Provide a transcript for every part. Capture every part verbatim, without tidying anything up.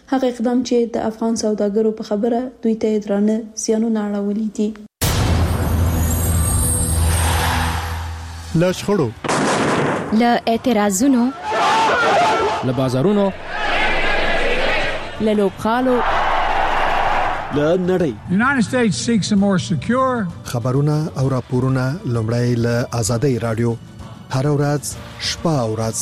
هغه اقدام چې د افغان سوداګرو په خبره دوی ته درانه زیانونه اړولي دي. له شخړو، له اعتراضونو، له بازارونو، له لوبغالو، له نړۍ. United States seeks a more secure. خبرونه او راپورونه لومړی له آزادۍ رادیو هر ورځ شپه او ورځ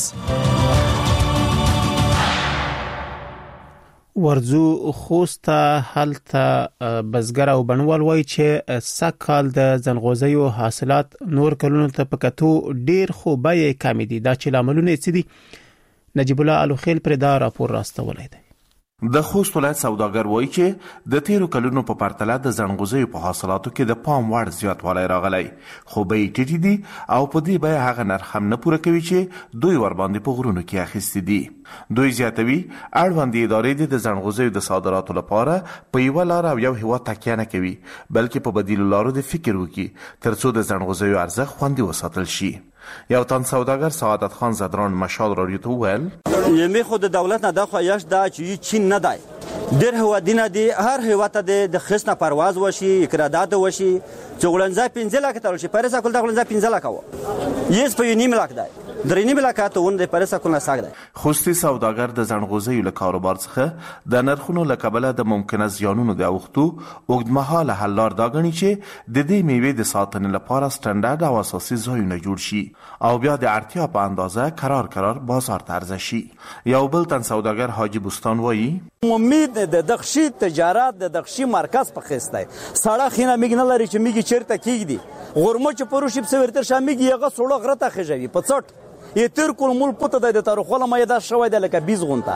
ورزو خوسته هلته بزګر او بڼوال وایي چې سږکال د ځنغوزیو حاصلات نور کلونو ته په کتو ډیر خو بیې کمې دي. دا چې لاملونه یې څه دي؟ نجیب الله الوخیل پر دا راپور راستولی دی. د خوست ولایت سوداګر وایي چې د تیرو کلونو په پرتله د ځنغوزیو په حاصلاتو کې د پام وړ زیاتوالی راغلی، خو بیې ټیټې دي او په دې بیه هغه نرخ هم نه پوره کوي چې دوی ورباندې په غرونو کې اخیستي دي. دوی زیاتوي اړوندې ادارې د ځنغوزیو د صادراتو لپاره په یوه لاره او یو هیواد تکیه نه کوي، بلکې په بدیلو لارو د فکر وکړي ترڅو د ځنغوزیو ارزښت خوندي وساتل شي. یو تن سوداګر سعادت خان زدران مشال رادیو ته وویل یمه خود دولت نه د خواهش دا چې چین نه دی ډېر هوادینه دي، هر هیواد ته د خصنه پرواز وشي، اقرادات وشي، چې ولنځه پنځه لک تل شي پرسا کول د ولنځه پنځه لک و یس په نیم لک دی درې نیم لک ته ون د پرسا کول نه ساګ دی. خوستي سوداګر د ځنغوزیو له کاروبار څخه د نرخونو له کبله د ممکنه زیانونو د اوختو اوږدمهاله حل لار دا ګڼي چې د دې میوې د ساتنې لپاره سټنډرډ او اساسي ځایونه جوړ شي او بیا د اړتیا په اندازه قرار قرار بازار ته عرضه شي. یو بل تن سوداګر حاجی بوستان وایي امید د دغشي تجارت د دغشي مرکز په خسته سړه خینه میګ نه لري چې میګ چیرته کیږي غرمه چې پروشي په ورتر شامګ یغه سوړه غرته خجوي په څټ یتر کول مول پته د تاریخونه مې دا شوې د لکه بیس غونټه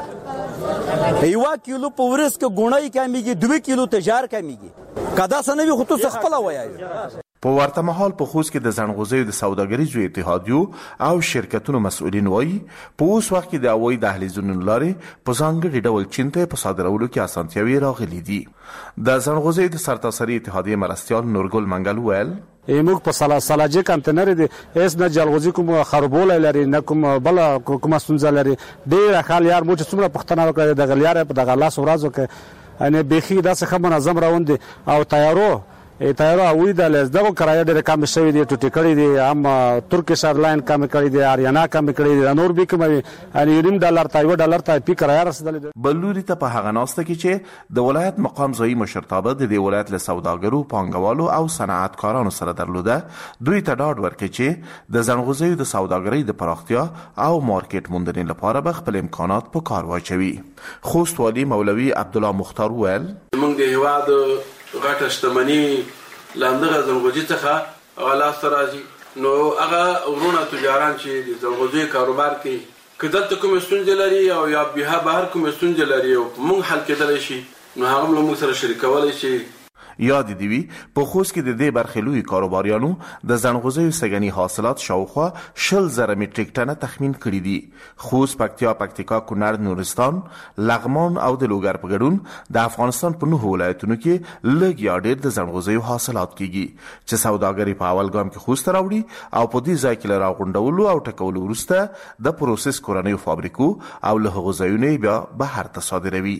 یو کیلو په ورس کې ګونای کمیږي دوه کیلو تجار کمیږي کدا سنوي خو ته خپل وایي. په ورته مهال په خوست کې د ځنغوزیو د سوداګریزو اتحادیو او شرکتونو مسؤلین وایي په اوس وخت کې د هوایي دهلیزونو لارې په ځانګړي ډول چین ته په صادرولو کې اسانتیاوې راغلي دي. د ځنغوزیو د سرتاسري اتحادیې مرستیال نورګل منګل ویل موږ په سلاجه کانټینر دي اس نه جلغوزي کوم خربول لري نه کوم بل کوم سنځ لري ډیر خال یار مو چې څومره پښتنه وکړي د غلیار په دغه لاس ورځو کې ان بيخي داسې خبر منظم راوند او تیارو تیارو اوی د لزدغه کرایه ډېر کم شوی دی ټوټی کړی دی هم ترکیش ایرلاین کم کړی دی اریانا کم کړی دی نور به کوم ان یو ډالر ته یو ډالر ته پی کرایه رسیدل. بلوري ته په هغه ناسته کې چې د ولایت مقام ځای مشرتابه د دې ولایت له سوداګرو پانګوالو او صنعتکارانو سره درلوده دوی ته ډاډ ورکړي چې د ځنغوزیو د سوداګرۍ د پراختیا او مارکیټ موندنې لپاره به خپل امکانات په کار واچوي. خوست والی مولوي عبدالله مختار ویل موږ د هیواد غټه شتمنۍ لاندغه ځنغوزي څخه غلاس راځي نو هغه ورونه تجاران چې د ځنغوزي کاروبار کوي کله کوم ستونزې لري او یا به بهر کوم ستونزې لري او موږ حل کېدلی شي نو هغه موږ سره شریکولای شي. یاد دی وی په خوست کې د دې برخې لوی کاروباریانو د ځنغوزیو سګنی حاصلات شاوخوا شل زره میټریک ټنه تخمین کړی دي. خوست، پکتیا، پکتیکا، کونړ، نورستان، لغمان او د لوګر په ګډون د افغانستان په نهو ولایتونو کې لږ یا ډېر د ځنغوزیو حاصلات کیږي چې سوداګري په اول ګام کې خوست راوړي او په دې ځای کې لرا غونډولو او ټکولو وروسته د پروسس کورنیو فابریکو او له هغو ځایونو بیا بهر ته صادروي.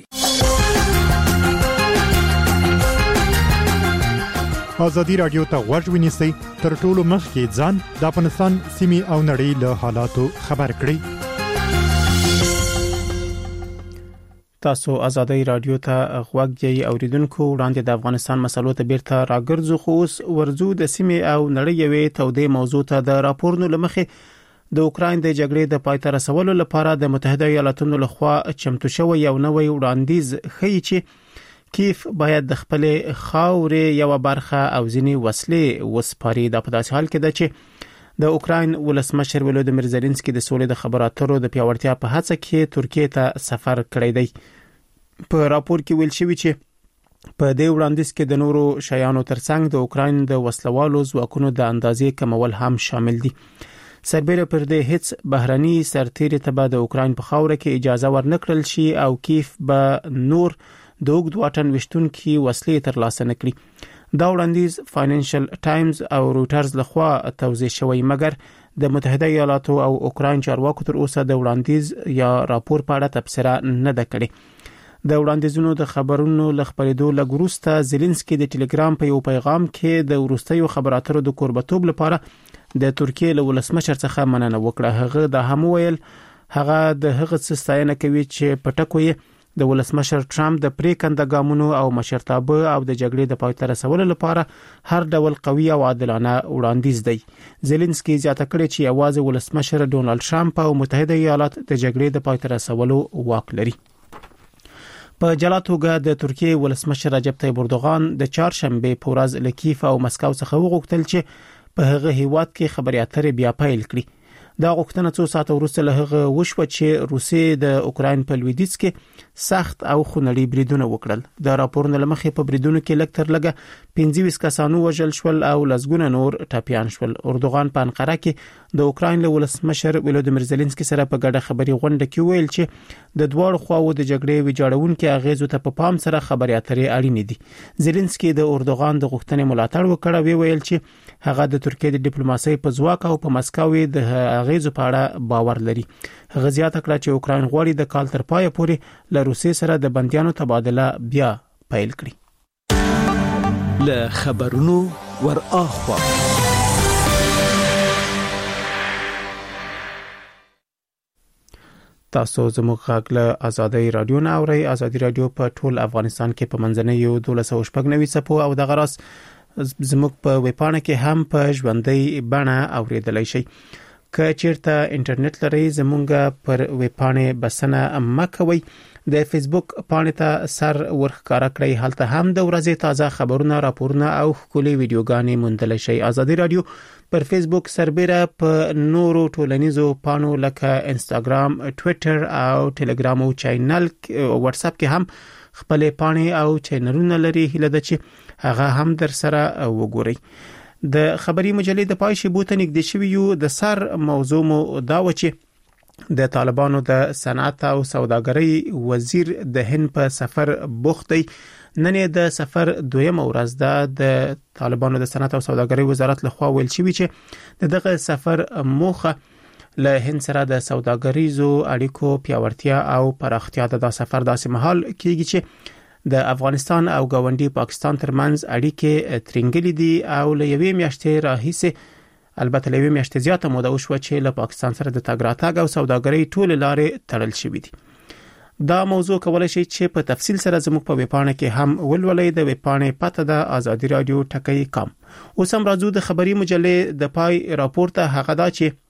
آزادی رادیو ته غوږ ونیسئ تر ټولو مخکې ځان د افغانستان سیمې او نړۍ له حالاتو خبر کړئ. تاسو آزادی رادیو ته غوږ یې اوریدونکو وړاندې د افغانستان مسلو ته بیرته راګرځو خو اوس ورزو د سیمې او نړۍ یوې تودې موضوع ته د راپورونو لمخې د اوکراین د جګړې د پای ته رسولو لپاره د متحده ایالاتونو لخوا چمتو شوی یو نوی وړاندیز ښیي چې کیف باید د خپل خاورې یو برخه او ځینې وسلې وسپاري. دا په داسې حال کې ده چې د اوکراین ولسمشر ولودیمیر زيلنسکي د سولې د خبرو اترو د پیاوړتیا په هڅه کې ترکیه ته سفر کړی دی. په راپور کې ویل شوی چې په دې وړاندیز کې د نورو شیانو ترڅنګ د اوکراین د وسلوالو ځواکونو د اندازې کمول هم شامل دي. سربېره پر دې هیڅ بهرني سرتیري ته به د اوکراین په خاوره کې اجازه ورنکړل شي او کیف به نور د اوږد واټن وشتونکي وسلې ترلاسه نکړي. دا وړاندیز فاینانشل ټایمز او روټرز لخوا توضیح شوی، مګر د متحده ایالاتو او اوکراین چارواکو تر اوسه د وړاندیز یا راپور په اړه تبصره نه ده کړې. د وړاندیزونو د خبرونو لخبرېدو لګروسته زيلنسکي د ټلګرام په یو پیغام کې د ورستیو خبراتو د کوربتوب لپاره د ترکیه له ولسمشر څخه مننه وکړه. هغه د هم ویل هغه د هغه څه ستاینه کوي چې پټکو یې د ولسمشر ټرمپ د پریکنده ګامونو او مشرتابه او د جګړې د پای ته رسولو لپاره هر ډول قوي او عادلانه وړاندیز دی. زيلنسکي زیاته کړې چې یوازې ولسمشر ډونالد ټرمپ او متحده ایالات د جګړې د پای ته رسولو واک لري. په جلا توګه د ترکیه ولسمشر رجب طيب اردوغان د چهارشنبه په ورځ له کیف او مسکو څخه وغوښتل چې په هغه هیواد کې خبري اترې بیا پیل کړي. دا غوښتنه څو ساعت وروسته له هغه وشو چې روسیې د اوکراین په لویدیځ کې سخت او خونړي بریدونه وکړل. د راپورونو لمخې په بریدونو کې لږ تر لږه پنځه ویشت کسانو وژل شول او لسګونه نور ټاپیان شول. اردوغان په انقره کې د اوکراین له ولسمشر ولودیمیر زيلنسکي سره په ګډه خبري غونډه کې ویل چې د دوه خواو د جګړې ویجاړونکو اغیزو ته په پام سره خبري اترې اړین دي. زيلنسکي د اردوغان د غوښتنې ملاتړ وکړ او ویل چې هغه د ترکیه د ډیپلوماسۍ په ځواک او په مسکو د اغیزو په اړه باور لري. هغه زیاته کړه چې اوکراین غواړي د کال تر پایه پورې له روسیې سره د بنديانو تبادله بیا پیل کړي. له خبرونو ور اخوا تاسو زموږ غږ له ازادي رادیو نه اورئ. ازادي رادیو په ټول افغانستان کې په منځنۍ یو دولس او شپږ نوي صفو او د غراس زموږ په ویبپاڼه کې هم په ژوندۍ بڼه اوریدلای شئ. که چیرته انټرنیټ لرئ زموږ پر ویبپاڼه بسنه مکوئ. د فیسبوک پاڼې ته سر ورخکاره کړئ. هلته هم د ورځې تازه خبرونه، راپورونه او ښکلي ویډیوګانې موندلی شئ. ازادي رادیو پر فیسبوک سربېره په نورو ټولنیزو پاڼو لکه انستګرام، ټوئیټر او ټلګرام او چینل واتس اپ کې هم خپل پاڼې او چینلونه لري. هله ده چې هغه هم در سره وګورئ. د خبري مجلې د پای شیبو ته نږدې شوی یو. د سر موضوع مو دا و چې د طالبانو د صنعت او سوداګرۍ وزیر د هند په سفر بوخت دی. نن د سفر دویم ورځ ده. د طالبانو د صنعت او سوداګرۍ وزارت لخوا ویل شوی چې دغه سفر موخه له هند سره د سوداګریزو اړیکو پیاوړتیا او پراختیا ده. دا سفر داسې مهال کیږي چې د افغانستان او ګاونډي پاکستان ترمنځ اړیکې ترنګلې دي او له یوې میاشتې راهیسې البته له یوې میاشتې زیاته موده وشوه چې له پاکستان سره د تګ راتګ او سوداګرۍ ټول لارې تړل شوې دي. دا موضوع کولای شي چې په تفصیل سره زموږ په ویبپاڼه کې هم ولولئ. د ویبپاڼې پته د ازادي رادیو ټکی کام. اوس هم راځو د خبري مجلې د پای راپور ته. هغه دا چې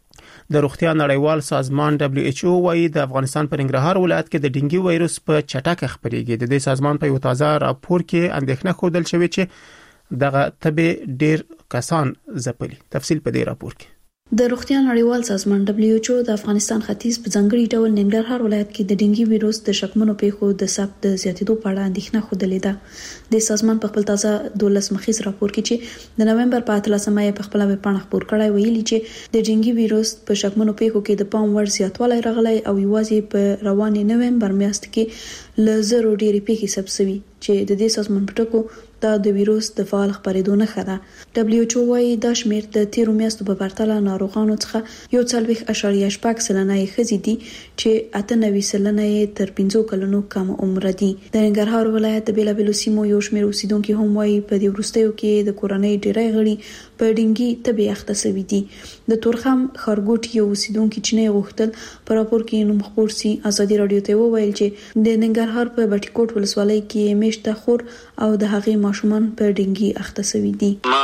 د روغتیا نړیوال سازمان دبليو ایچ او وايي د افغانستان په ننګرهار ولایت کې د ډینګي وایروس په چټکه خپرېږي. د دې سازمان په یو تازه راپور کې اندېښنه ښودل شوې چې دغه تبه ډېر کسان ځپلي. تفصیل په دې راپور کې. د روغتیا نړیوال سازمان دبليو ایچ او د افغانستان ختیځ په ځنګړي ډول ننګرهار ولایت کې د ډینګي وایروس د شکمنو پیښو د ثبت د زیاتېدو په اړه اندېښنه ښودلې ده. د سازمان په خپل تازه دولس مخیز راپور کې چې د نومبر په اتلسمه په خپل ویبپاڼه خبر کړی ویلي چې د ډینګي وایروس په شکمنو پیښو کې د پام وړ زیاتوالی راغلی او یوازې په روانې نومبر میاشت کې له زرو ډېرې پیښې ثبت شوي چې د دې سازمان په ټکو دا د وایروس د فعال خپرېدو نښه ده. دبليو ایچ او وايي دا شمېر د تیرو میاشتو په پرتله ناروغانو څخه یو څلوېښت اعشاریه شپږ سلنه یې ښځې دي چې اته نوي سلنه یې تر پنځو کلونو کم عمره دي. د ننګرهار ولایت د بیلابیلو سیمو یو شمېر اوسیدونکو هم وايي په دې وروستیو کې د کورنۍ ډېری غړي په ډینګي تبې اخته شوي دي. د تورخم ښارګوټي یو اوسیدونکو چې نه غوښتل په راپور کې نوم خپور سي. ازادي رادیو ته وویل چې د ننګرهار په بټي کوټ ولسوالۍ کې میشته خور او د هغې ماشومان په ډینګي اخته شوي دي. ما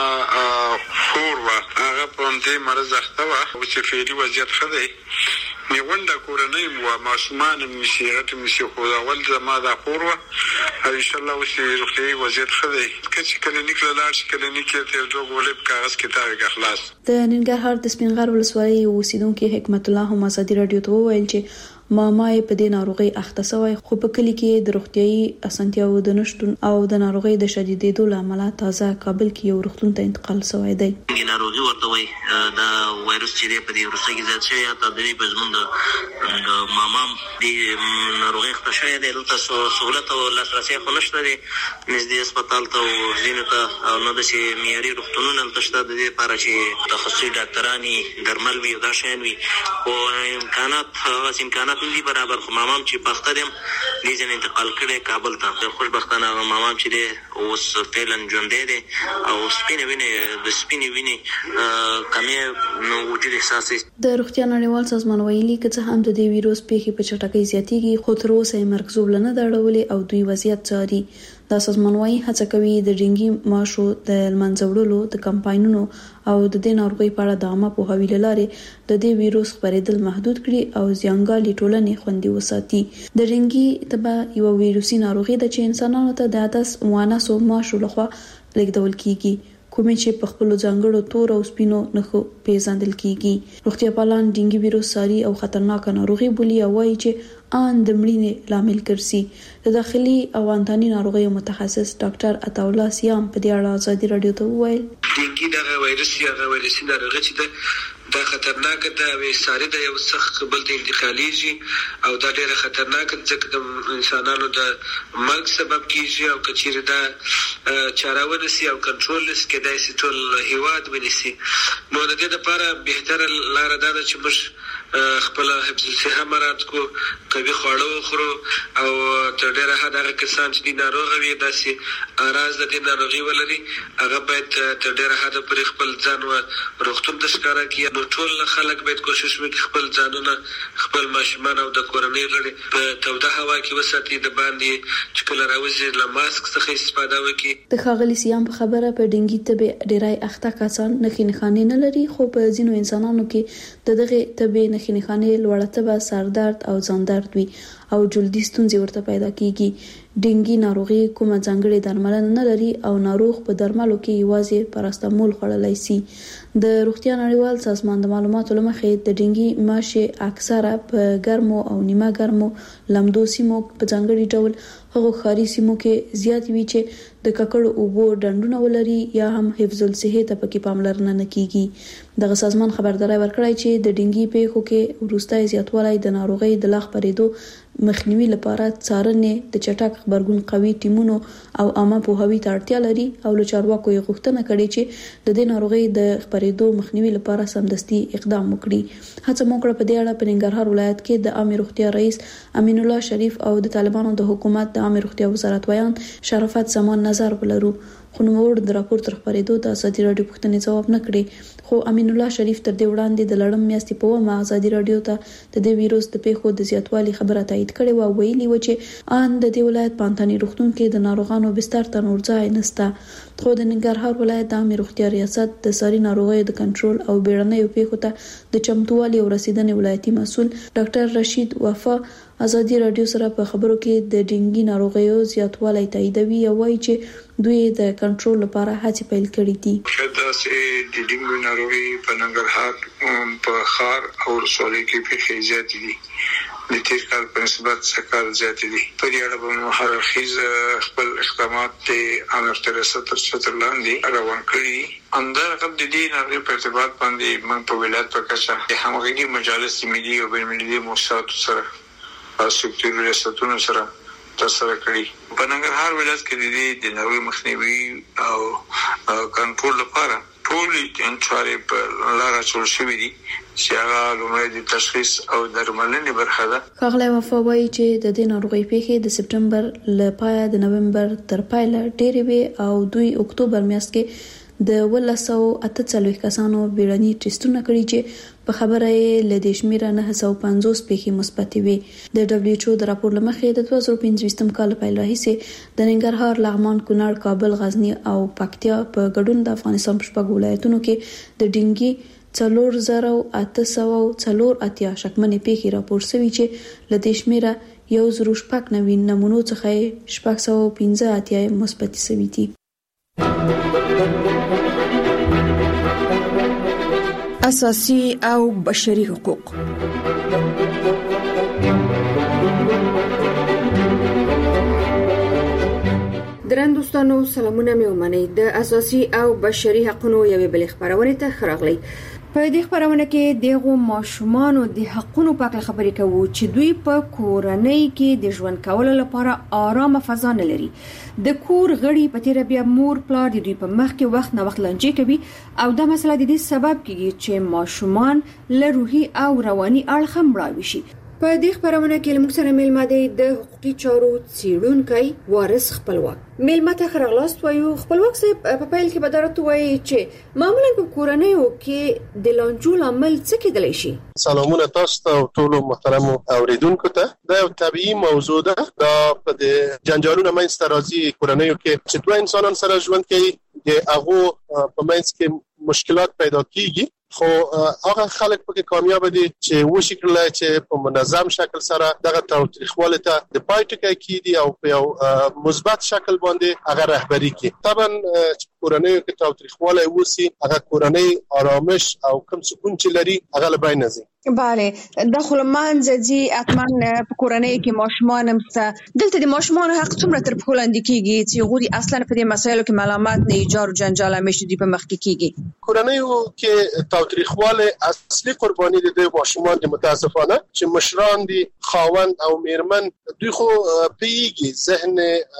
خور وا هغه په دې مرز اخته وا او چې فعلی وضعیت ښه دی. میونده کورنۍ مو ماشومان مې سیرت مې سي خو اول زما د خور وا او ان شاء الله اوسې روغتي وضعیت ښه دی. چې کلینیک لاړ شي کلینیک ته دوه غولب کاغذ کتاب اخلاص. د ننګرهار د سپینغر ولسوالۍ اوسیدونکو حکمت الله هم ازادي رادیو ته وویل چې ماما یې په دې ناروغي اخته شوی خو په کلی کې د روغتيایي اسانتیاو د نشټون او د ناروغي د شدیدېدو لامل تازه کابل کې یو روغتون ته انتقال شوی دی. د ناروغي ورته وای دا وایروس چې په دې ورسره کې زیات شوی تا د دې پزمن د ماما د ناروغي اخته شوی دی. تاسو سہولت او لاسرسي خو نشته دي نږدې هسپتال ته او ځینې ته او نه د سي معیاري روغتونونو تشته د دې لپاره چې تخصصي ډاکټرانی درمل وي دا شین وي او امکانات هغه امکانات امکانات نه دي برابر. خو مامام چې پخته دیم دې ځین انتقال کړي کابل ته. خوشبختانه مامام چې دی اوس فعلا ژوندی دی او سپینې وینې د سپینې وینې کمې نو وجود احساس. د روغتیا نړیوال سازمان ویلي چې څه هم د دې ویروس پیښې په چټکۍ زیاتېږي خو تر اوسه یې مرګ زوبله نه درلودلې او دوی وضعیت څاري. دا سازمان وايي هڅه کوي د ډینګي ماشو د منځوړلو د کمپاینونو او د دې ناروغي په اړه د عامه پوهاوي لارې د دې ویروس خپرېدل محدود کړي او زیانګالي ټولنې خوندي وساتي. د ډینګي تبه یو ویروسي ناروغي ده چې انسانانو ته د عدس موانسو ماشو لخوا لیږدول کیږي کومې چې په خپل ځانګړو تور او سپینو نخو پیژندل کیږي. روغتیا پالان ډینګي ویروس ساري او خطرناک ناروغي بولي او وايي چې ان د مړینې لامل ګرځي. د داخلي او انتاني ناروغیو متخصص ډاکټر عطاءالله سیام په دې اړه ازادي رادیو ته وویل ډینګي دغه وایرس یا غوړ وایرسي ناروغي چې ده دا خطرناک ده او ساري ده یو سخت بل ته انتقالېږي او دا ډیره خطرناک ده چې د انسانانو د مرګ سبب کیږي او کچېره دا چارهونه سي او کنټرول لس کې داسې ټول هیواد ونیسي. نو د دې لپاره بهتره لار ده چې موږ خپل حفظ الصحه مراعات کو قوي خواړه وخورو او تر ډیره حد هغه کسان چې د ناروغ وي داسې اراز د دې ناروغي ولري هغه باید تر ډیره حد پر خپل ځان او روغتون د ښکارا کیږي. نو ټول خلک باید کوشش وکړي خپل ځانونه خپل ماشومان او د کورنۍ غړي په توده هوا کې وساتي د باندې چې کله راوځي له ماسک څخه استفاده وکړي. د ښاغلي سیام په خبره په ډینګي تبه ډیرای اخته کسان نخي نخانه نه لري خو په ځینو انسانانو کې د دغه تبه نخي نخانه لوړه تبه سردرد او ځان درد وي او جلدی ستونزې ورته پیدا کیږي. ډینګي ناروغي کومه ځانګړې درملنه نه لري او ناروغ په درملو کې یوازې پاراستامول خوړلای شي. د روغتیا نړیوال سازمان د معلوماتو لمخې د ډینګي ماشه اکثره په ګرمو او نیمه ګرمو لمدو سیمو په ځانګړي ډول هغه خاري سیمو کې زیات وی چې د ککړو اوبو ډنډونه ولري یا هم حفظ الصحه ته پکې پاملرنه نه کیږي. دغه سازمان خبرداري ورکړی چې د ډینګي پیښو کې ورستای زیاتوالی د ناروغي د لاغ پرېدو مخنیوي لپاره څارنې د چټک خبرګون قوي ټیمونو او عامه پوهاوي ته اړتیا لري او له چارواکو یې غوښتنه کړې چې د دې ناروغي د خبرېدو مخنیوي لپاره سمدستي اقدام وکړي. هڅه موکړه په دې اړه په ننګرهار ولایت کې د عامه روغتیا رئیس امین الله شریف او د طالبانو د حکومت د عامه روغتیا وزارت ویان شرافت زمان نظر ولرو خو نو د راپور تر خبرېدو د ازادي رادیو پوښتنې جواب نه کړي. خو امین الله شریف تر دې وړاندې د لړم میاشتې په ومه ازادي رادیو ته د دې ویروس د پیښو د زیاتوالي خبره تایید کړې و ویلي و چې ان د دې ولایت پانتانی روغتون کې د ناروغانو بستر ته نور ځای نشته. خو د ننګرهار ولایت د عامه روغتیا ریاست د ساري ناروغیو د کنټرول او بیړنیو پیښو ته د چمتووالي او رسیدنې ولایتي مسؤل ډاکټر رشید وفا ازادي رادیو سره په خبرو کې د ډینګي ناروغیو زیاتوالی تاییدوي او وایي چې دوی د کنټرول لپاره هڅې پیل کړې دي. دا چې د ډینګي ناروغي په ننګرهار په خار او رسولې کې په زیات دي د تیر کال په نسبت څخه زیات دي. په دې اړه به هر خیز خپل اقدامات د امر ترسه تر څو لاندې روان کړي. اندر غد د دې ناروغي په ارتباط باندې من په ولایت په کچه د همغږي مجالس ملي او بین المللي مؤسساتو سره سکتوري ریاستونو سره ترسره کړي. په ننګرهار ولایت کې د ناروغي مخنیوي او کنټرول لپاره ټول انچارې په لاره چول شوې دي چې هغه لومړی د تشخیص او درملنې برخه ده. ښاغلی وفا وایي چې د دې ناروغي پیښې د سپټمبر له پایه د نومبر تر پایله ډېرې وې او دوی اکتوبر میاشت کې د ولسو اته څلوېښت کسانو بیړني ټیسټونه کړي چې په خبره یې له دې شمیره نه سوه پنځوس پیښې مثبتې وې. د دبلیو ایچ او د راپور له مخې د دوه زره پنځویشتم کال پیل راهیسې د ننګرهار، لغمان، کونړ، کابل، غزنی او پکتیا په ګډون د افغانستان په شپږو ولایتونو کې د ډینګي څلور زره اته سوه څلور اتیا شکمنې پیښې راپور شوي چې له دې شمیره یو زره شپږ نوي نمونو څخه شپږ سوه پنځه اتیا مثبتې شوي دي. اساسي او بشري حقوق. درن دوستانو سلامونه مې ومنئ. د اساسي او بشري حقوقو یوې بلې خبرونه ته خراغلی. په دې خبرونه کې دغه ماشومان د حقوقو په اړه خبرې کوو چې دوی په کورنۍ کې د ژوند کولو لپاره آرامه فضا نه لري. د کور غړي په تیر بیا مور پلار د دوی په مخ کې وخت نه وخت لنجې کوي او دا مسله د دې سبب کیږي چې ماشومان له روحي او رواني اړخ مړاوي شي. په دې خبرونه کې موږ سره میلمه دی د حقوقي چارو څیړونکی وارث خپلواک. میلمه ته خرغلاست وایو. خپلواک صاحب په پیل کې به درته وایي چې معمولا په کورنیو کې د لانجو لامل څه کېدلی شي؟ سلامونه تاسو ته ټولو محترمو اوریدونکو ته. دا یو طبیعي موضوع ده. دا په د جنجالونو منځته راځي کورنیو کې چې دوه انسانان سره ژوند کوي، د هغو په منځ کې مشکلات پیدا کیږي، خو هغه خلک پکې کامیاب دي چې وشي کړل چې په منظم شکل سره دغه تاریخواله ته د پای ټکی کیدي او په یو مثبت شکل باندې هغه رهبری کوي. طبعا چې کورنۍ کې تاریخواله وسی هغه کورنۍ آرامش او کم سکون چې لري هغه له بین ځي. بله، د خلمان زدي اتمن په کورنۍ کې ماشومان همسته دلته د ماشومان حق څومره تر په لاندې کیږي چې غوړي اصلا په دې مسایلو کې معلومات نه ایجار جنجال همیشه دی په مخ کې کیږي. کورنۍ کې تاریخواله اصلي قرباني د ماشومان د متاسفانه چې مشران دي، خاوند او میرمن دوی خو پیږي ذهن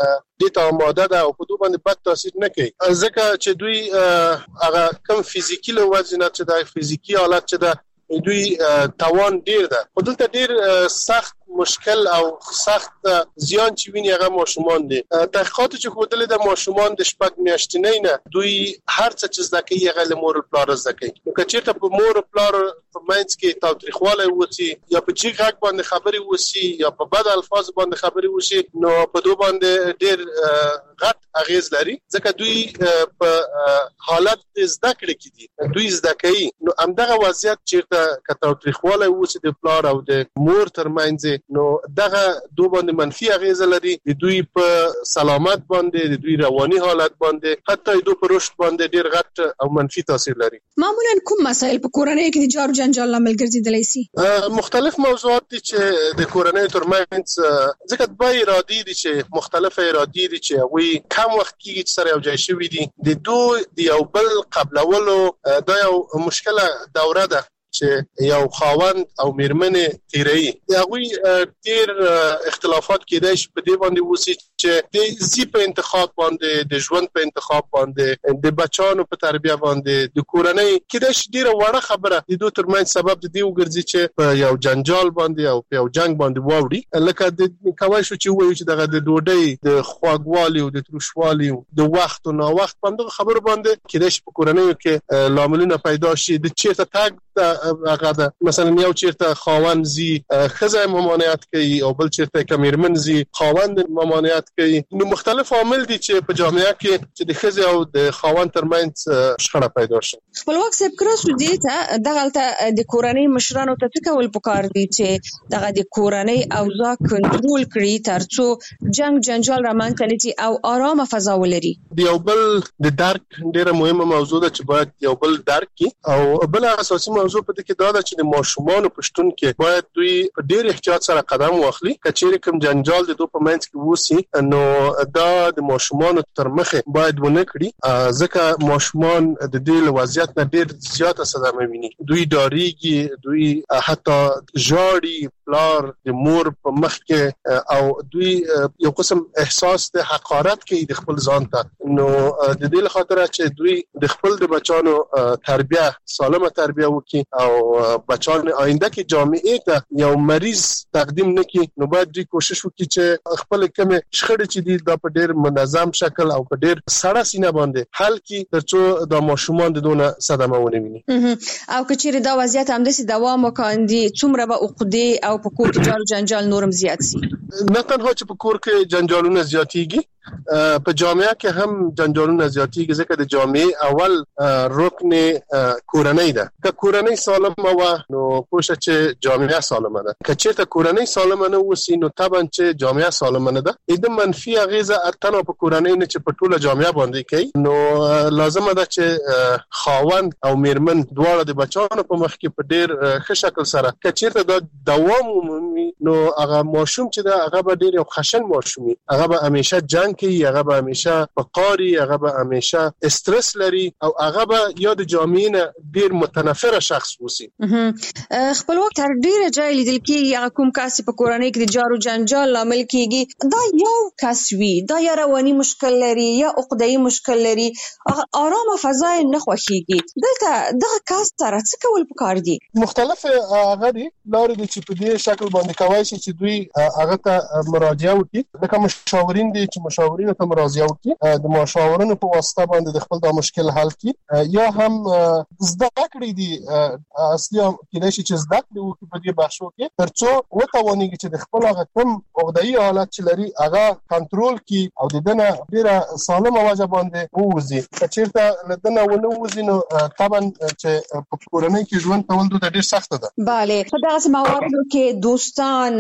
دې ته آماده ده او په دوی باندې بد تاثیر نه کوي، ځکه چې دوی هغه کم فزیکی له وجه نه چې د فزیکی حالت چې ده دوی توان ډیر ده، خو دلته ډیر سخت مشکل او سخت زیان چې ویني هغه ماشومان دي. تحقیقات چې خودل د ماشومان د شپږ میاشتنۍ نه دوی هر څه چې زده کوي هغه له مور او پلار زده کوي. نو که چېرته په مور او پلار په منځ کې تاوتریخواله وسی یا په جیغ غږ باندې خبرې وسی یا په بد الفاظ باندې خبرې وسی، نو په دوی باندې ډیر غټ اغیز لري، ځکه دوی په حالت زده کړې کې دي، دوی زده کوي. نو همدغه وضعیت چېرته که تاوتریخواله وسی د پلار او د مور ترمنځ، نو دغه دوه باندې منفي اغیزه لري، د دوی په سلامت باندې، د دوی رواني حالت باندې، حتی دوی په رشد باندې ډیر غټ او منفي تاثیر لري. معمولا کوم مسایل په کورنۍ کې د جار جنجال لامل ګرځیدلی شي؟ مختلف موضوعات دي چې د کورنۍ ترمنځ، ځکه دوه ارادي دي چې مختلفه ارادي دي چې وی کم وخت کې چې سره یو ځای شوي دي، د دوی د یو بل قبلولو دا یو مشکله دوره ده چې یو خاوند او میرمنې تیري. هغه ډیر اختلافات کېدای شي په دې باندې وسی چې د زی په انتخاب باندې، د ژوند په انتخاب باندې، د بچانو په تربیه باندې، د کورنۍ کېدای شي ډیره وړه خبره د دوی ترمنځ سبب د دې وګرځي چې په یو جنجال باندې او په یو جنگ باندې واوړي. لکه د کوي شو چې وایي چې دغه د ډوډۍ د خواږوالي او د تروشوالي او د وخت او نا وخت باندې خبر باندې کېدای شي په کورنۍ کې لاملونه پیدا شي. د چیرته تاګ هغه ده، مثلا یو چیرته خاوند زی خزه ممانعت کوي او بل چیرته کمیرمن زی خاوند ممانعت کوي. نو مختلف عوامل دي چې په جامعه کې چې د خزه او د خاوند ترمنځ شخړه پیدا شي. خپلواک صاحب کراسو دي ته دغلته د کورنۍ مشرانو ته څه کول پکار دي چې دغه د کورنۍ اوضاع کنټرول کړي ترڅو جنگ جنجال رامنځته نشي او آرامه فضا ولري. د یو بل د درک ډیره مهمه موضوع ده چې باید یو بل درک کی، او بل اساسي موضوع په کې دا ده چې د ماشومان پښتون کې باید دوی په ډیر احتیاط سره قدم واخلي. کچېره کوم جنجال د دوی په منځ کې وسی، نو دا د ماشومان تر مخه باید ونه کړي، ځکه ماشومان د دې وضعیت نه ډیر زیاته صدمه ویني. دوی ډاریږي، دوی حتی ژاړي، پلار د مور په مخ کې، او دوی یو قسم احساس د حقارت کوي د خپل ځان ته. نو د دې لپاره چې دوی د خپل د بچانو تربیه سالمه تربیه وکړي او بچان آینده کې جامعه ته یو مریض تقدیم نکړي، نو باید دوی کوشش وکړي چې خپل کومه شخړې چې دي دا په ډیر منظم شکل او په ډیر سړه سینه باندې حل کړي ترڅو د ماشومان د دونه صدمه ونه ویني. او کچېره دا وضعیت همداسې دوام وکړي، څومره به عقدې او په کور کې جار جنجال نورم زیات شي؟ نه تنها چې په کور کې جنجالونه زیاتېږي، په جامعه کې هم جنجالونه زیاتېږي، ځکه د جامعه اول رکن کورنۍ ده. که کورنۍ سالمه و نو پوښه چې جامعه سالمه ده. که چېرته کورنۍ سالمه نه وسی نو طبعا چې جامعه سالمه نه ده. د منفي اغیزه اتنه په کورنۍ نه چې په ټوله جامعه باندې کوي، نو لازمه ده چې خاوند او میرمن دواړه د بچانو په مخ کې په ډیر ښه شکل سره که چېرته دا دوام ومومي، نو هغه ماشوم چې ده هغه به ډیر یو خشن ماشومي، هغه به همیشه جنگ جنگ کوي، هغه به همیشه په قاری، هغه به همیشه استرس لري او هغه به یا د جامعې نه ډیر متنفره شخص وسی. خپلواک تر ډیره ځای لیدل کېږي هغه کوم کس په کورنۍ کې د جارو جنجال لامل کېږي دا یو کس وي، دا یا رواني مشکل لري یا عقده‌ای مشکل لري، آرامه فضا نه خوښيږي. دلته دغه کس سره څه کول پکار دي؟ مختلف هغه دي لارې دي چې په دې شکل باندې کوي چې دوی هغه ته مراجعه وکړي. لکه مشاورین دي چې مشاورینو ته مراجعه وکړي، د مشاورینو په واسطه باندې د خپل د مشکل حل کړي، یا هم زده کړې دي اصلي کېدای شي چې زده کړې وکړي په دې بحثو کې ترڅو وتوانيږي چې د خپل هغه کوم عقده‌ای حالت چې لري هغه کنټرول کړي او د دنه ډیره سالمه وجه باندې ووځي. چېرته لدنه ونه وځي نو طبعا چې په کورنۍ کې ژوند کول د ډیر سخت ده. bale په دغه مواردو کې دوستان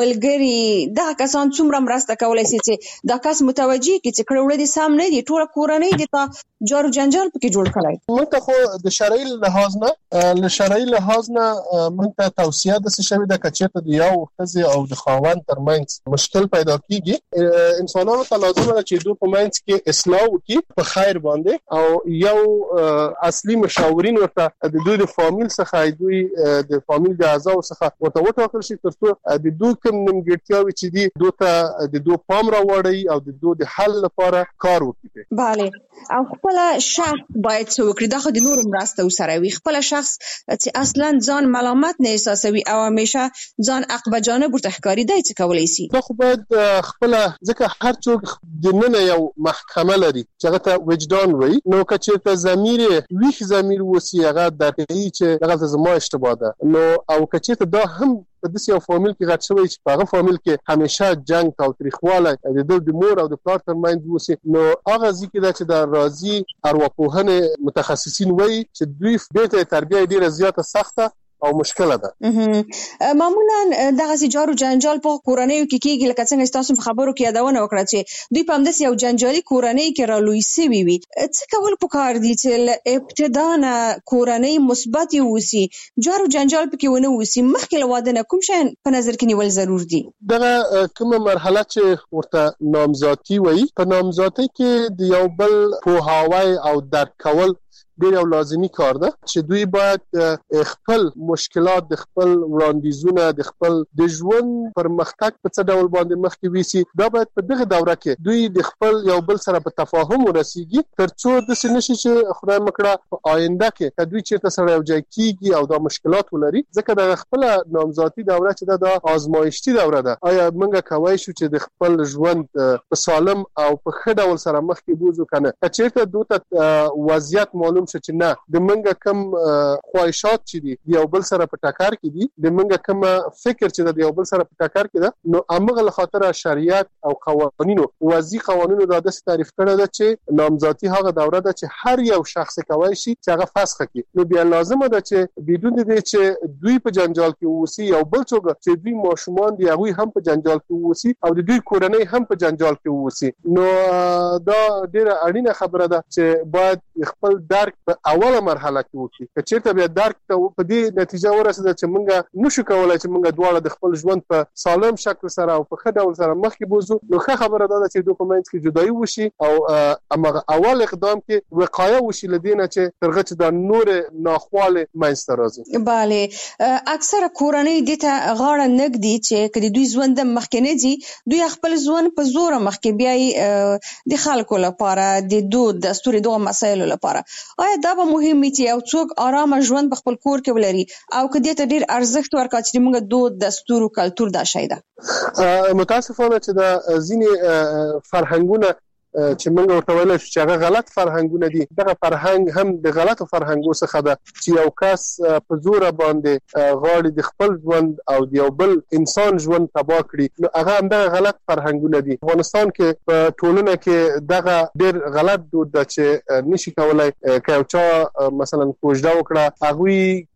ملګری دا کسان څومره مرسته کولای شي چې دا کس متوجي کی چې کړه وړي سم نه دي ټول کورنۍ دي ته جارو جنجال پکې جوړ کړای. موږ ته خو د شرعي لحاظ نه له شرعي لحاظ نه موږ ته توصيه د څه شوی د کچته د یو خزي او د خاوند ترمنځ مشکل پیدا کیږي. انسانانو ته لازم ده چې دوی په منځ کې اصلاح وکړي په خیر باندې او یو اصلي مشاورین ورته د دوی د فامیل څخه دوی د فامیل د اعضاء څخه ورته وټاکل شي ترڅو د دوی کوم نیمګړتیاوې چې دي دوی ته د دوی پام راوړي او د دوی د حل لپاره کار وکړي. bale او خپل شخص باید څه وکړي دا خو د نور مرسته وسره وي. خپل شخص چې اصلا ځان ملامت نه احساسوي او همیشه ځان عقب جانب ورته ښکاري دی څه کولای شي؟ دا خو باید خپل ځکه هر څوک د نن یو محکمه لري چې هغه ته وجدان وي، نو که چېرته ضمیر ویښ ضمیر وسی هغه درکوي چې هغه زما اشتباه ده، نو او که چېرته دا هم په داسې یو فامیل کې غټ شوی چې په هغه فامیل کې همیشه جنگ تاوتریخوالی د دوی د مور او د پلار ترمنځ وسي، نو هغه ځکه دا چې د راضي ارواپوهنې متخصصین وایي چې دوی دې ته تربیه ډیره زیاته سخته او مشکله ده. معمولا دغه سي جارو جنجال په کورنۍ کې کېږي لکه څنګه تاسو په خبرو کې یادونه وکړه چې دوی په همداسې یو جنجالي کورنۍ کې رالوي سوي وي. څه کول پکار دي چې ابتدا نه کورنۍ مثبت وي، جارو جنجال پکې ونه وسی، مخکې له واده نه کوم شی په نظر کې نیول ضرور دي؟ دغه کومه مرحله چې ورته نامزادي وایي، په نامزادۍ کې د یو بل پوهاوی او درک کول ډیر یو لازمی کار ده چې دوی باید خپل مشکلات د خپل وړاندیزونه د خپل د ژوند پرمختګ په څه ډول باندې مخکې ویسي. دا باید په دغه دوره کې دوی د خپل یو بل سره په تفاهم ورسیږي ترڅو د سنشي چې خدای مکړه په آینده کې دوی چیرته سره یو ځای کیږي او دا مشکلات ولري. ځکه د خپل نامزادي دوره چې دا آزمایشتي دوره ده، آیا موږ کولی شو چې د خپل ژوند په سالم او په ښه ډول سره مخکې بوزو کنه؟ که چیرته دوی ته وضعیت معلوم شو چې نه د منګه کم خواهشات چې دي یو بل سره په ټکر کې دي، د منګه کم فکر چې د یو بل سره په ټکر کې ده، نو امغه له خاطر شریعت او قوانینو وضعي قوانینو دا د تعریف کړه ده چې نامزادي هغه دوره ده چې هر یو شخص کوي شي چې هغه فسخ کړي. نو بیا لازمه ده چې بدون دې چې دوی په جنجال کې ووسی او بل څوک چې دوی ماشومان دي هغه هم په جنجال کې ووسی او د دوی کورنۍ هم په جنجال کې ووسی. نو دا ډیره اړینه خبره ده چې باید خپل درک په اوله مرحله کې وکړي. که چېرته بیا درک ته په دې نتیجه ورسېده چې موږ نشو کولای چې موږ دواړه د خپل ژوند په سالم شکل سره او په ښه ډول سره مخکې بوځو، نو ښه خبره ده چې دوی په منځ کې جدایي وشي او هماغه اول اقدام کې وقایه وشي له دې نه چې تر هغه چې دا نور ناخواله منځته راځي. bale اکثره کورنۍ دې ته غاړه نه ږدي چې کله دوی ژوند مخکې نه دي، دوی خپل ژوند په زور مخکې بیاي د خلکو لپاره د دود دستوري دوه مسایلو لپاره. آیا دا به مهم وي چې یو څوک آرامه ژوند په خپل کور کې ولري او کدی ته ډیر ارزښت ورکړي چې موږ دود دستور او کلچر دا شي ده؟ متاسفانه چې دا ځینې فرهنګونه چې موږ ورته ویل چې هغه غلط فرهنګونه دي، دغه فرهنګ هم د غلطو فرهنګو څخه ده چې یو کس په زور باندې غاړي د خپل ژوند او د یو بل انسان ژوند تباہ کړي، نو هغه هم دغه غلط فرهنګونه دي. افغانستان کې په ټولنه کې دغه ډیر غلط دود ده چې نشي کولای که یو چا مثلا کوژده وکړه هغه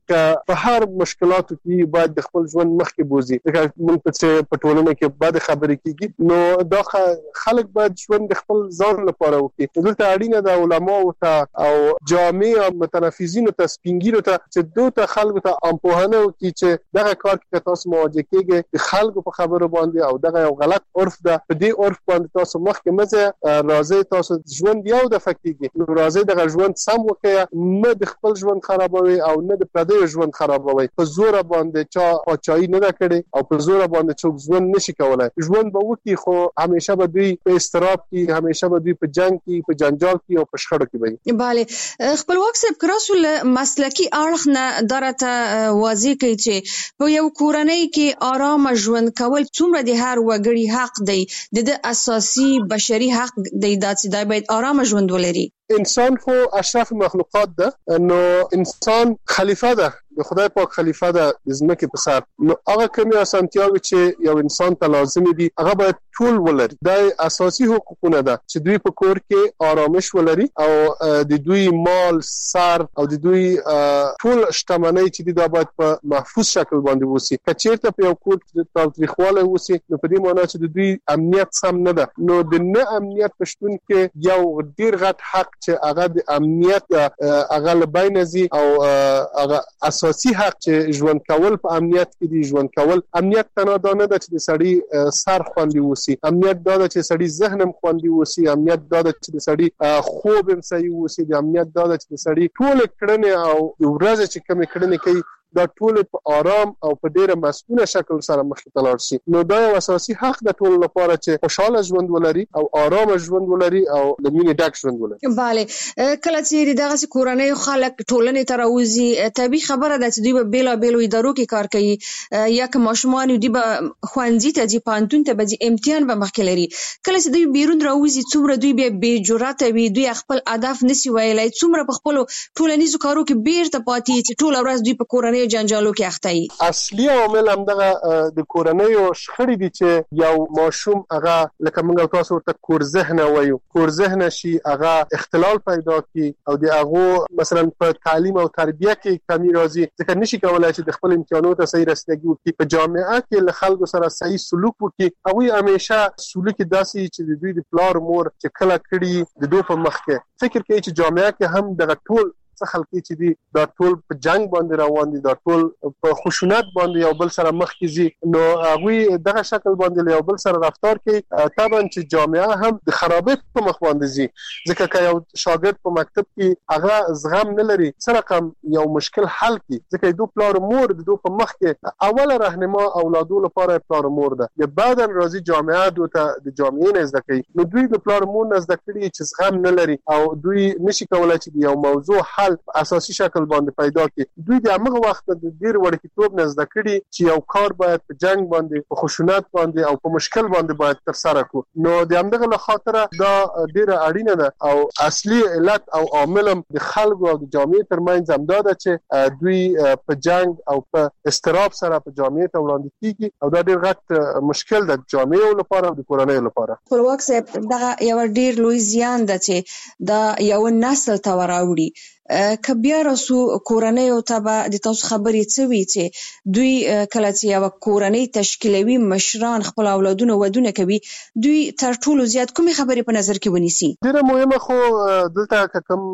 ک په هر مشکلاتو کې باید د خپل ژوند مخکې بوزي دا موږ په پټولنه کې بعد خبرې کیږي نو دا خلک باید ژوند د خپل ځان لپاره وکړي دلته اړینه ده علما او ته او جامع متنفذین ته سپینګیرو ته چې دوی خلکو ته امپوهنه وکړي چې دغه کار کې تاسو مواجه کیږي د خلکو په خبرو باندې او دغه یو غلط عرف ده په دې عرف باندې تاسو مخکې مزه راځي تاسو ژوند یو د فکیږي نو راځي دغه ژوند سم وکړي نه د خپل ژوند خرابوي او نه د پردي ژوند خرابوي په زور باندې چا پاچای نه کړي او په زور باندې څوک ژوند نشي کولای ژوند به وکړي خو همیشه به دوی په استراب کې همیشه به دوی په جنگ کې په جنجال کې او په شخړو کې وي bale خپلواک صاحب کراسول مسلکی اړخ نه درته واضح کوي چې په یو کورنۍ کې آرام ژوند کول څومره د هر وګړي حق دی د اساسي بشري حق دی چې دا باید آرام ژوند ولري انسان خو اشرف مخلوقات ده نو انسان خلیفہ ده د خدای پاک خلیفہ ده د ځمکې په سر نو هغه کومه اسانتیاوي چې یو انسان ته لازمي دي هغه باید ټول ولري دا اساسي حقوقونه ده چې دوی په کور کې آرامش ولري او د دوی مال سر او د دوی ټول شتمنۍ چې دا باید په محفوظ شکل باندې وسی کچېرته په یو کور کې تاوتریخواله وسی نو په دې معنی چې د دوی امنیت سم نه ده نو د نه امنیت پښتون کې یو ډیر غټ حق چې هغه د امنیت هغه لباینزي او هغه اساسي حق چې ژوند کول په امنیت کې دی ژوند کول امنیت تنادانه ده چې د سړی سر خوندي وسی امنیت دا ده چې سړی ذهنم خوندي وسی امنیت دا ده چې د سړی خوب هم صحیح وسی د امنیت دا ده چې د سړی ټول کړنې او ورځ چې کوم کړنې کوي دا ټول په آرام او په ډیره مسؤله شکل سره مخکې تلل شي نو دا یو اساسي حق د ټول لپاره چې خوشاله ژوند ولري او آرام ژوند ولري او د مینې ډک ژوند ولري bale کله چې دغه کورنۍ خلک ټولنې ته راوځي طبي خبره ده چې دوی په بیلا بیلو ادارو کې کار کوي یا که ماشومان دوی به خوانځي ته چې پانتون ته به امتحان به مخکې لري کله چې دوی بیرون راوځي څومره دوی به بې جرأت وي دوی خپل اهداف نسی ویلای څومره په خپل ټولنیزو کارو کې بیرته پاتې چې ټول ورځ دوی په کورنۍ جنجالو کې اخته وي اصلي عامل هم دغه د کورنۍ او شخړې دي چې یو ماشوم هغه لکه موږ تاسو ورته کور ذهن وایو کور ذهن شي هغه اختلال پیدا کی او د هغه مثلا په تعلیم او تربیه کې کمی راځي ځکه نشي کولای چې د خپل امتحاناتو ته صحیح رسیدګي وکړي په جامعه کې له خلکو سره صحیح سلوک وکړي هغه همیشه سلوک داسي چې د دوی د پلار مور چې کله کړي د دوی په مخ کې فکر کوي چې جامعه کې هم دغه ټول څه خلک چې دي دا ټول په جنگ باندې روان دي دا ټول په خشونت باندې یو بل سره مخ کیږي نو هغه دغه شکل باندې یو بل سره رفتار کوي طبعا چې جامعه هم د خرابې په مخ باندې زی ځکه چې یو شاګرد په مکتب کې هغه زغم نه لري سره کم یو مشکل حل کی ځکه دوی پلار مور د دوی په مخ کې اوله راهنما اولادو لپاره پلار مور ده یا بعدن راځي جامعه دوی ته د جامعې نه زده کوي نو دوی د پلار مور نه زده کړي چې زغم نه لري او دوی نشي کولای چې یو موضوع اساسي شکل باندې پیدا کړي دوی د هغه وخت د ډیر وړکتوب نه زده کړي چې یو کار باید په جنگ باندې په خشونت باندې او په مشکل باندې باید تر سره کو نو د همدغه له خاطر دا ډیر اړینه ده او اصلي علت او عامل د خلکو او د جامعې ترمنځ هم دا ده چې دوی په جنگ او په استراب سره په جامعې ته وړاندې کیږي او دا ډیر غټ مشکل ده د جامعې لپاره او د کورنۍ لپاره خپلواک صاحب دا یو ډیر لوی زیان ده چې دا یو نسل ته وراوړي کبیا رسو کورنۍ او تبع د تاسو خبرې څه وی چې دوی کله چې یو کورنۍ تشکیلوي مشران خپل اولادونه ودونه کوي دوی تر ټولو زیات کومه خبرې په نظر کې ونیسي ډیره مهمه خو دلته کوم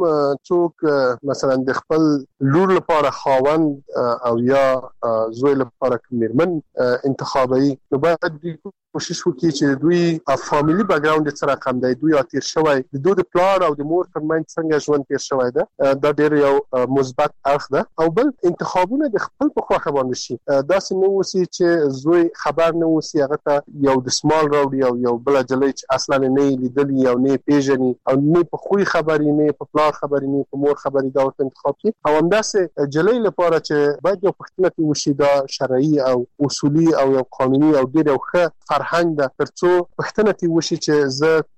څوک مثلا د خپل لور لپاره خاوند او یا زوی لپاره میرمن انتخابي نو باید کوشش وکړي چې دوی فاميلي بیک ګراوند سره کم دی دوی اتیر شوی د دوی د پلان او د مور ترمنځ څنګه ژوند تیر شوی ده دا ډیر یو مثبت اړخ ده او بل انتخابونه د خپل په خوښه باندې شي داسې نو وسی چې زوی خبر نه وسی هغه ته یو د سمال راوړي او یو بل جلې چې اصلا نه لیدلی او نه پیژني او نه په خوې خبرې نه په پلان خبرې نه په مور خبرې دا ورته انتخاب کی او همداسې جلې لپاره چې باید یو پښتنه وشي دا شرعي او اصولي او یو قانوني او ډیر یو ښه فرهنګ ده ترڅو پښتنه وشي چې زه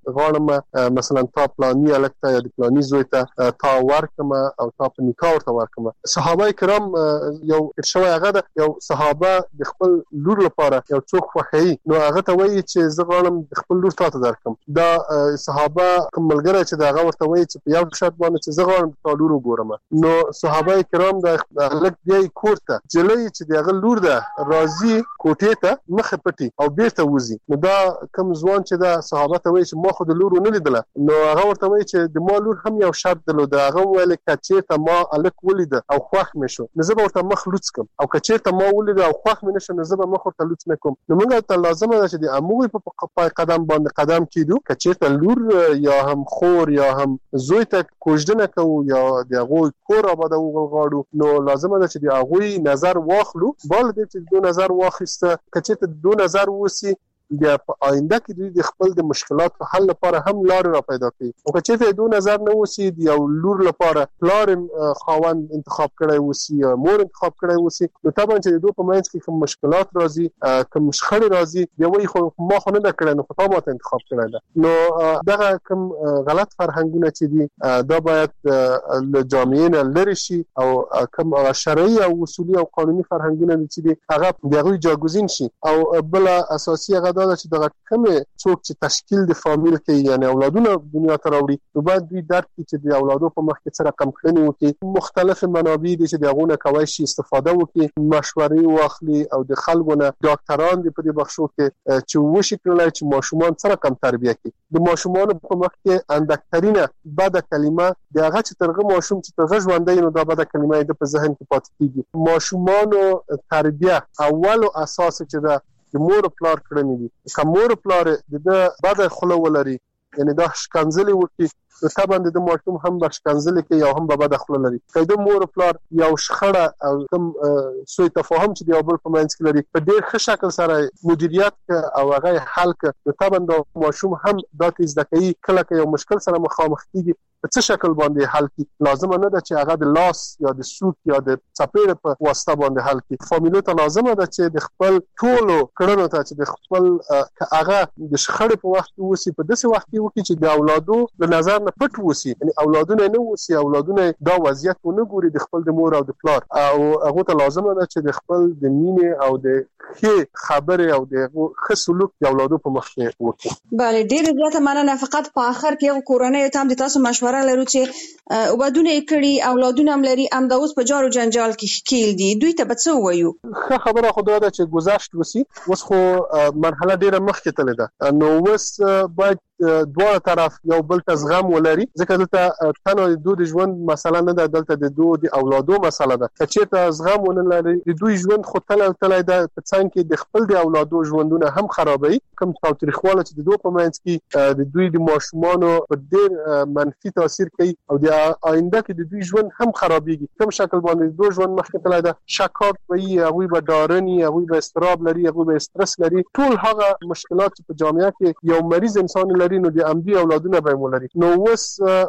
غواړم مثلا تا پلاني الکته یا د پلاني زوی ته تا ورکم او تا په نکاح ورته ورکم. صحابه کرام یو شوی هغه یو صحابه د خپل لور لپاره یو څوک خوښي نو هغه ته وایي چې زه غواړم خپل لور ته درکم. دا صحابه کوم ملګری چې دا هغه ورته وایي چې په یو شرط باندې چې زه غواړم تا لور وګورم. نو صحابه کرام د لک بیا کور ته جلې چې دغه لور ده راضي کوټې ته مخ پټي او بیرته وځي. نو دا کوم ځوان چې دا صحابه ته وایي چې ما خو د لور نه لیدله نو هغه ورته وایي چې د ما لور هم یو شرط درلود. هغه ویل کچې ته ما الک ولید او خوښ مې شو نو زه به ورته مخ لوڅ کم او کچې ته ما ولید او خوښ مې نشو نو زه به مخ ورته لوڅ نه کوم. نو موږ ته لازمه ده چې د اموي په قدم باندې قدم کیدو کچې ته لور یا هم خور یا هم زوی ته کوژدنه کوو یا د هغوی کور آبادو غواړو نو لازمه ده چې د هغوی نظر واخلو. بال دې چې دو نظر واخیسته کچې ته دو نظر وسی بیا په آینده کې دوی د خپل د مشکلاتو حل لپاره هم لار را پیدا کوي. او که چې دو نظر نه وسی دی یو لور لپاره پلار خاوند انتخاب کړی وسی یا مور انتخاب کړی وسی نو طبعا چې دوی په منځ کې کوم مشکلات راځي کوم شخړې راځي دی وایي خو ما خو نه دا کړی نو خو ما ته انتخاب کړی ده. نو دغه کوم غلط فرهنګونه چې دي دا باید له جامعې نه لرې شي او کوم شرعي او اصولي او قانوني فرهنګونه چې دي هغه د هغوی جاګوزین شي. او بل اساسي هغه دا چې دغه کومه څوک چې تشکیل د فامیل کې یعنی اولادونه دنیا ته راوړي نو باید دوی درک کړي چې د اولادو په مخ کې څه رقم کړنی وکړي. مختلف منابع دي چې دغه کوي شي استفاده وکړي مشورې واخلي او د خلکو نه ډاکټران دي په دې بخشو کې چې وشي کړلای چې ماشومان څه رقم تربیه کړي. د ماشومان په مخ کې اندکترینه بد کلمه دغه چې ترغه ماشوم چې ترغه ژوندۍ نو دا بد کلمه د په ذهن کې پاتې کیږي. ماشومان تربیه اول او اساس چې دا د مور پلار کړنی دي. که مور پلار د بد خلو ولري یعنی دا شکنځلې وکړي نو طبعا د ماشوم هم به شکنځلې کوي او هم به بد خلو لري. که د مور پلار یو شخړه او کوم سوء تفاهم چې د یو بل په منځ کې لري په ډېر ښه شکل سره مدیریت او هغه حل کړي نو طبعا د ماشوم هم دا تیز دکې کله که یو مشکل سره مخامخ کیږي په څه شکل باندې حل کی. لازم نه ده چې هغه د لاس یا د سوک یا د چپېړ په واسطه باندې حل کی. فامیلو ته لازم ده چې د خپل ټولو کړنو ته چې د خپل هغه د شخړې په وخت وسی په داسې وخت کې وکړي چې د اولادو د نظر نه پټ وسی یعنی اولادونه نه وسی اولادونه دا وضعیت ونه ګوري د خپل د مور او د پلار او هغه ته لازم ده چې د خپل د مینې او د ښه خبره او د ښه سلوک د اولادو په مخ کې وکړي. بله ډېر زیاته مننه. فقط په اخر کې کورنۍ ته هم د تاسو مشوره لرو چې وبدونه کړي اولادونه هم لري ام دا اوس په جارو جنجال کې ښکیل دي دوی ته به څه وایو؟ ښه خبره خو دا ده چې گذشت وسی اوس خو مرحله ډیره مخکې تللې ده نو اوس باید دوه طرف یو بل ته زغم ولري ځکه دلته تنه د دوی ژوند مسله نه ده دلته د دوی د اولادو مسله ده. چې ته زغم ونه لري د دوی ژوند خو تل تل ده په څنګه کې د خپل د اولادو ژوندونه هم خرابوي. کوم تاریخواله چې د دوی په منځ کې د دوی د ماشومانو په ډېر منفي تاثیر کوي او د آینده کې د دوی ژوند هم خرابېږي. کوم شکل باندې دوی ژوند مخکې تللی ده شکاک وي هغوی به ډارني هغوی به اضطراب لري هغوی به استرس لري. ټول هغه مشکلات چې په جامعه کې یو مریض انسان لري نو د امدي اولادونه به مولري. نو اوس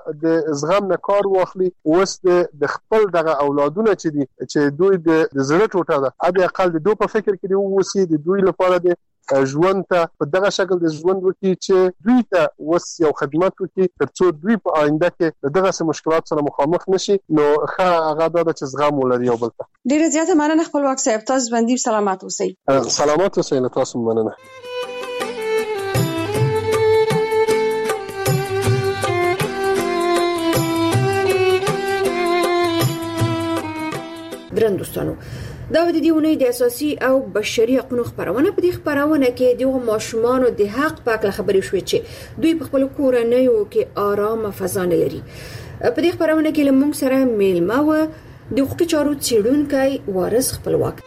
د زغم نه کار واخلي اوس د خپل دغه اولادونه چې دي چې دوی د زړه ټوټه ده ابي اقل د دوی په فکر کې دی اوسې د دوی لپاره د ژوند ته په دغه شکل د ژوند وکړي چې دوی ته وس یو خدمت وکړي ترڅو دوی په آینده کې دغه مشکلات سره مخامخ نشي. نو ښه هغه دا چې زغم ولري یو بل ته. ډیره زیاته مننه خپلواک صاحب. تاسو باندې سلامات اوسئ. سلامات اوسئ. تاسو مننه. درن دوستانو دا د دې ونې د اساسي او بشري حقوقو خبرونه په دې خبرونه کې د ماشومانو د حق په اړه خبرې شوې چې دوی په خپل کورنیو کې آرام فضا نه لري. په دې خبرونه کې لمونږ سره میلمه و د حقوقي چارو څېړونکی وارث خپلواک.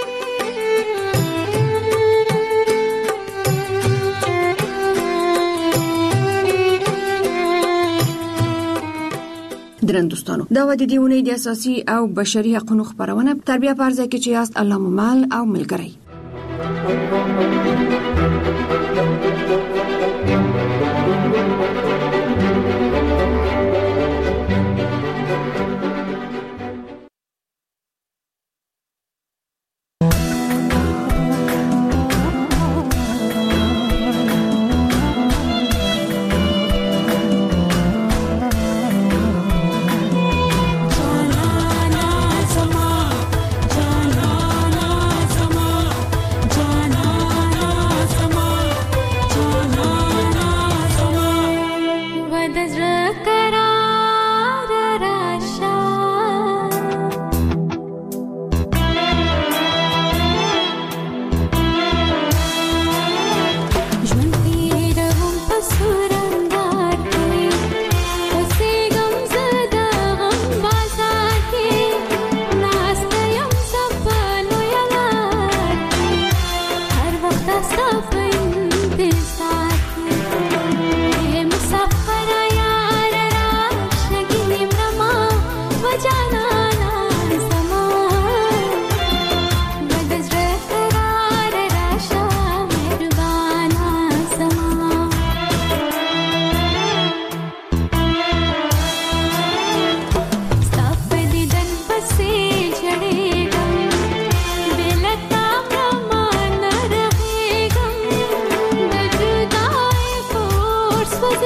درن دوستانو دا و د دې ونې د اساسي او بشري حقوقو خبرونه تربیه پرځه کې چې یاست الله ممل او ملګری.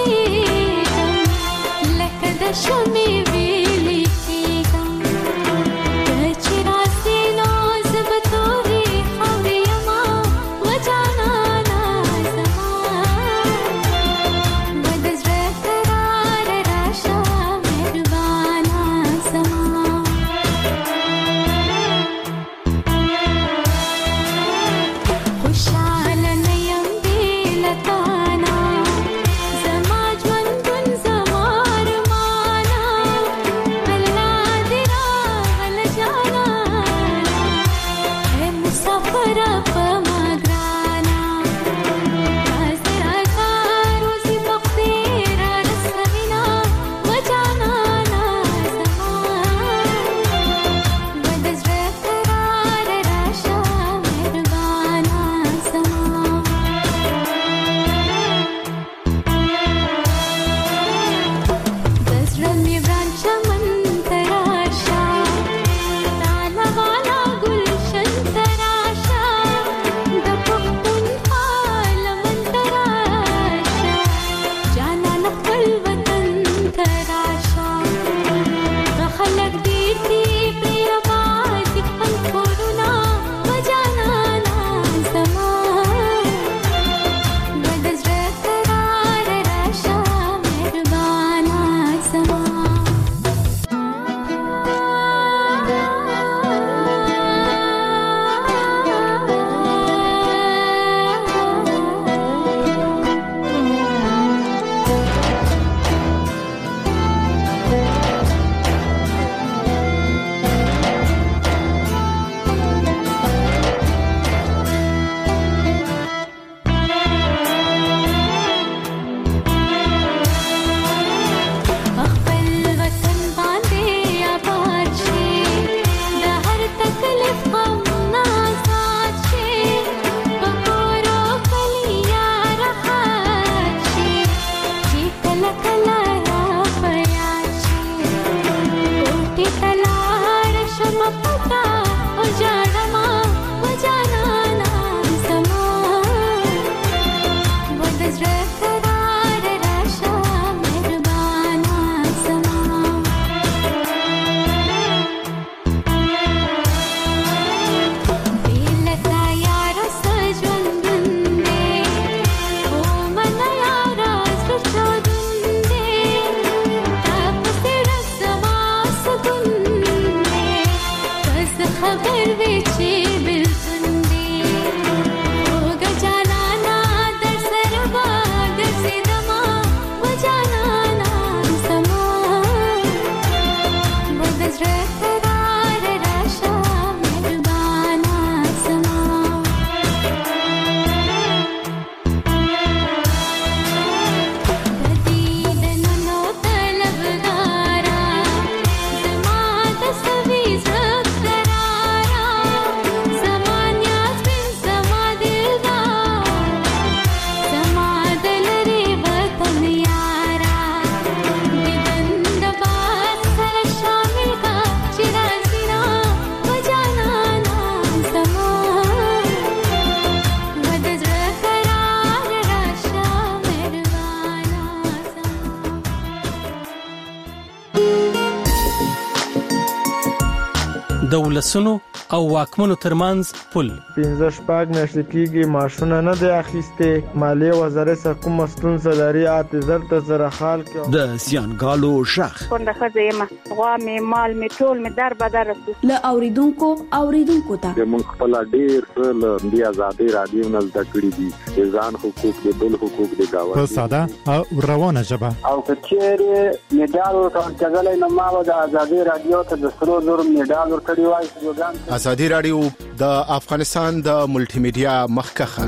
د ولسونو او واکمنو ترمنځ پل پنځه شپږ میاشتې کېږي معاشونه نه دی اخیسته مالیه وزارت څخه کوم ستونزه لري اته زر ته زره خال کې د سیانګالو شخ څنګه خزه ما غوا می مال می ټول می در بدر ل اوریدونکو اوریدونکو ته موږ خپل ډیر ل دی آزادي رادیو نه زده کړی دي ځان حقوق دي بل حقوق دي گاوه په ساده او روانه ژبه او کچېره میډال ورته ځلای نه ما د آزادي رادیو ته د سرو زر میډال ورکړی وای آزادي رادیو د افغانستان د ملټي میډیا مخکخه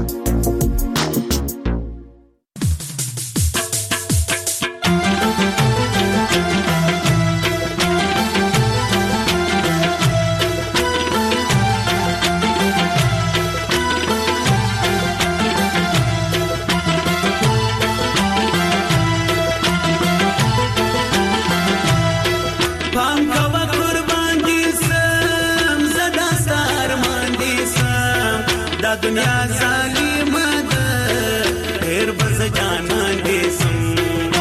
دنیا ظالم ده هر بز جانا دې سم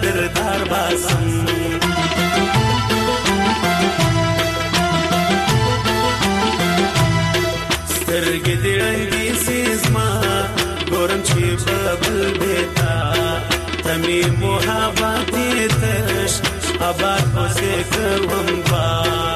کردار باسم سترګې دې رنګي سیزما ګورم چې ببل بیتا تمی محبت تش آباد پسې کوم با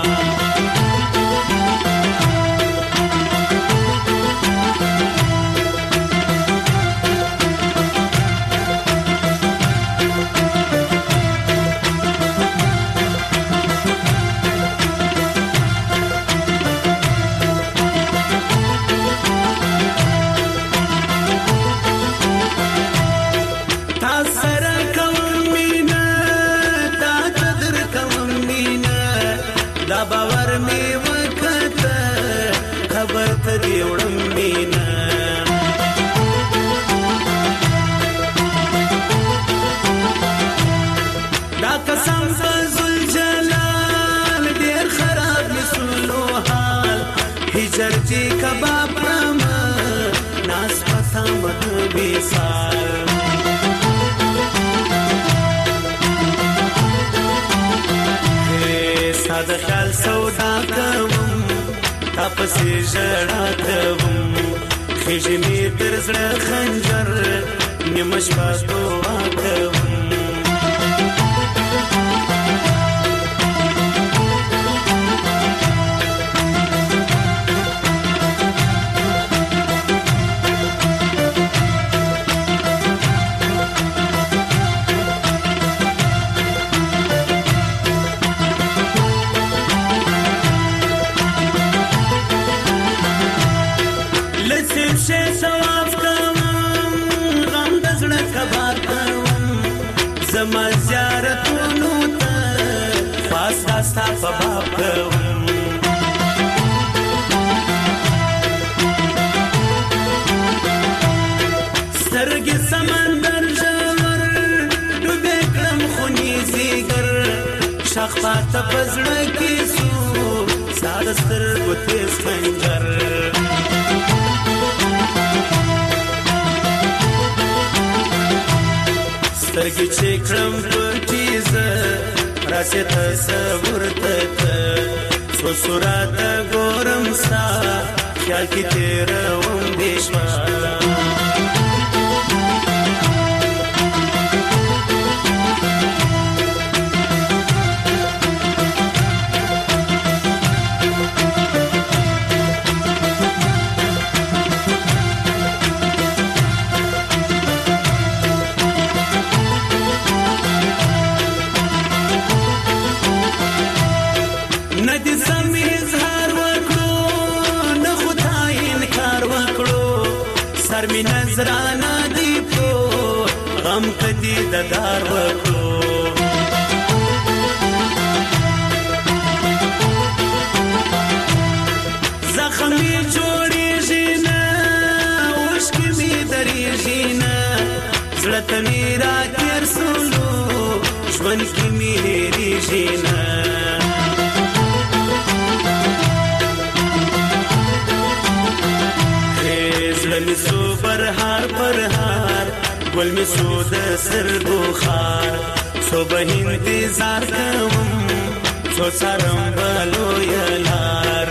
چرچی کباب رام ناس پسام بیسال ساده خیال سودا کوم تپسی جړا کوم خېژې می تر زړه خنجر نیمش پاتو کوم زما زیارتونو ته خاص راستا په باب کوم سترګې سمندر ژور ډوبې کړم خوني زیګر شاخ پاته په زړه کې سو ساده سترګو تیز خنجر سترګې چې کړم پټیز راسه تصور ته سو صورت ګورم ستا خیال کې تیر وم دیشما می نظرانا دی په غم کدی د دار وکړو زخمی جوړیږي نه اوښکې می درېږي نه زړه ته می راګر سولو ژوند کې می هېرېږي نه زړه سو پر هار پر هار ګل می سو د سر بخار سو به انتظار کوم سو سرم بلو یلار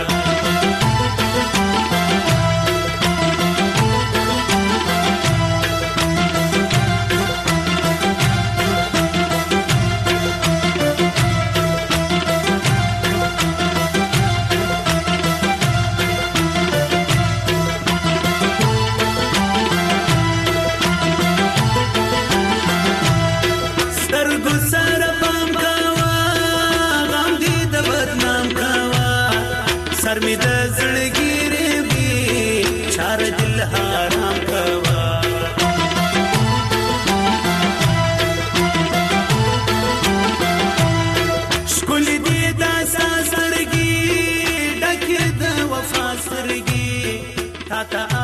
سر می د زړګیرې وی چار دل حرام کوا شکل دې د ساسرګي ډکه د وفا سرګي تا ته